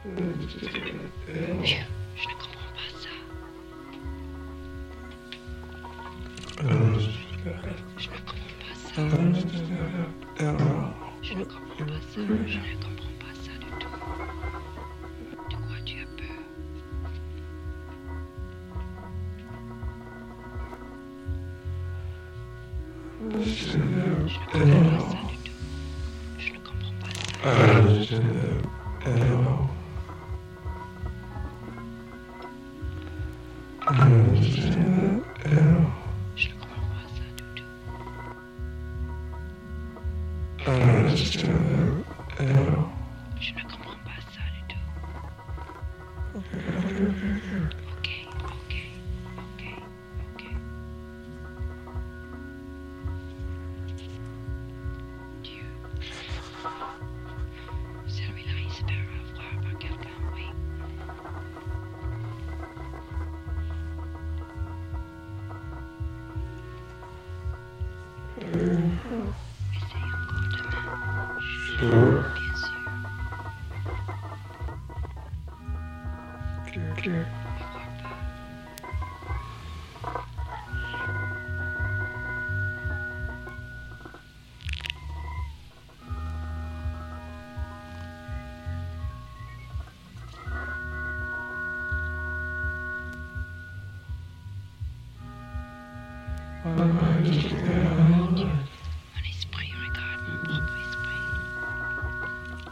Je ne comprends pas ça. Je ne comprends pas ça. Je ne comprends pas ça. Je ne comprends pas ça du tout. De quoi tu as peur? Je ne comprends pas ça du tout. Je ne comprends pas ça. Je ne comprends pas ça du tout. Je ne comprends pas ça du tout. Ok. Dieu. Celui-là, il se fait avoir par quelqu'un, oui. Essaye encore demain. Bien sûr. Avoir peur. Dieu.